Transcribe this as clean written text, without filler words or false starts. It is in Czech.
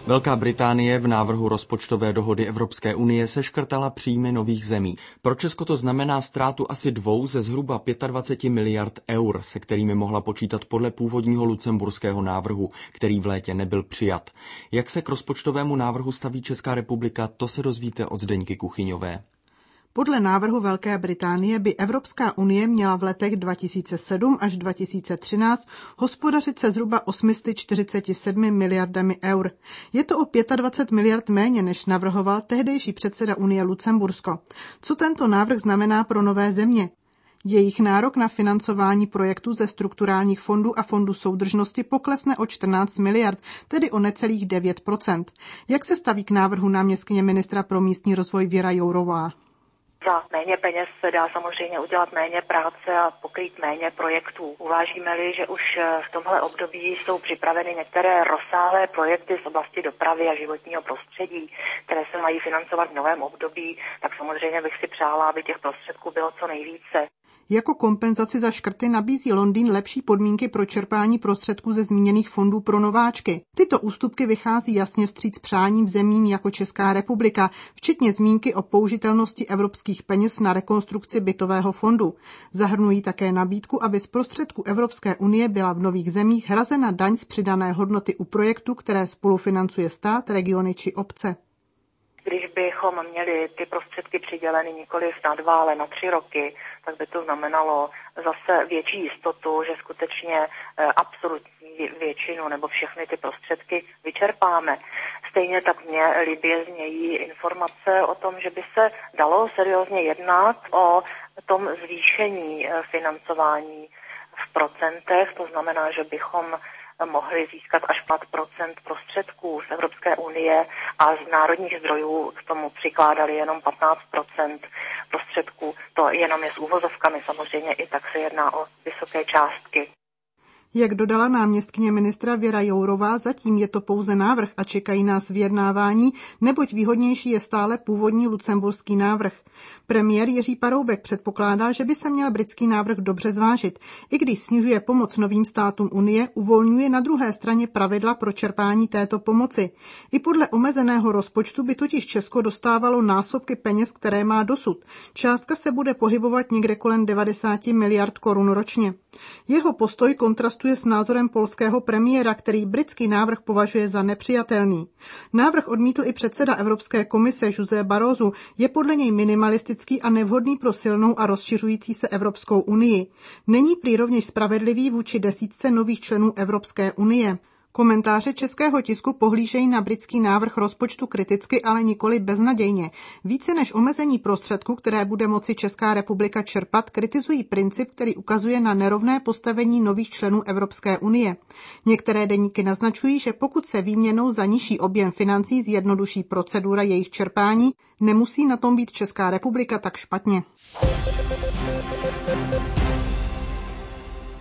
Velká Británie v návrhu rozpočtové dohody Evropské unie seškrtala příjmy nových zemí. Pro Česko to znamená ztrátu asi 2 ze zhruba 25 miliard eur, se kterými mohla počítat podle původního lucemburského návrhu, který v létě nebyl přijat. Jak se k rozpočtovému návrhu staví Česká republika, to se dozvíte od Zdeňky Kuchyňové. Podle návrhu Velké Británie by Evropská unie měla v letech 2007 až 2013 hospodařit se zhruba 847 miliardami eur. Je to o 25 miliard méně, než navrhoval tehdejší předseda Unie Lucembursko. Co tento návrh znamená pro nové země? Jejich nárok na financování projektů ze strukturálních fondů a fondů soudržnosti poklesne o 14 miliard, tedy o necelých 9%. Jak se staví k návrhu náměstkyně ministra pro místní rozvoj Věra Jourová? Za méně peněz se dá samozřejmě udělat méně práce a pokrýt méně projektů. Uvážíme-li, že už v tomhle období jsou připraveny některé rozsáhlé projekty z oblasti dopravy a životního prostředí, které se mají financovat v novém období, tak samozřejmě bych si přála, aby těch prostředků bylo co nejvíce. Jako kompenzaci za škrty nabízí Londýn lepší podmínky pro čerpání prostředků ze zmíněných fondů pro nováčky. Tyto ústupky vychází jasně vstříc přáním zemím jako Česká republika, včetně zmínky o použitelnosti evropských peněz na rekonstrukci bytového fondu. Zahrnují také nabídku, aby z prostředků Evropské unie byla v nových zemích hrazena daň z přidané hodnoty u projektů, které spolufinancuje stát, regiony či obce. Když bychom měli ty prostředky přiděleny nikoliv na 2, ale na 3 roky, tak by to znamenalo zase větší jistotu, že skutečně absolutní většinu nebo všechny ty prostředky vyčerpáme. Stejně tak mě libě znějí informace o tom, že by se dalo seriózně jednat o tom zvýšení financování v procentech, to znamená, že bychom mohli získat až 5% prostředků z Evropské unie a z národních zdrojů k tomu přikládali jenom 15% prostředků. To jenom je s úvozovkami, samozřejmě i tak se jedná o vysoké částky. Jak dodala náměstkyně ministra Věra Jourová, zatím je to pouze návrh a čekají nás vyjednávání, neboť výhodnější je stále původní lucemburský návrh. Premiér Jiří Paroubek předpokládá, že by se měl britský návrh dobře zvážit. I když snižuje pomoc novým státům Unie, uvolňuje na druhé straně pravidla pro čerpání této pomoci. I podle omezeného rozpočtu by totiž Česko dostávalo násobky peněz, které má dosud. Částka se bude pohybovat někde kolem 90 miliard korun ročně. Jeho postoj kontrastuje s názorem polského premiéra, který britský návrh považuje za nepřijatelný. Návrh odmítl i předseda Evropské komise José Barroso, je podle něj minimalistický a nevhodný pro silnou a rozšiřující se Evropskou unii. Není prý rovněž spravedlivý vůči desítce nových členů Evropské unie. Komentáře českého tisku pohlížejí na britský návrh rozpočtu kriticky, ale nikoli beznadějně. Více než omezení prostředků, které bude moci Česká republika čerpat, kritizují princip, který ukazuje na nerovné postavení nových členů Evropské unie. Některé deníky naznačují, že pokud se výměnou za nižší objem financí zjednoduší procedura jejich čerpání, nemusí na tom být Česká republika tak špatně.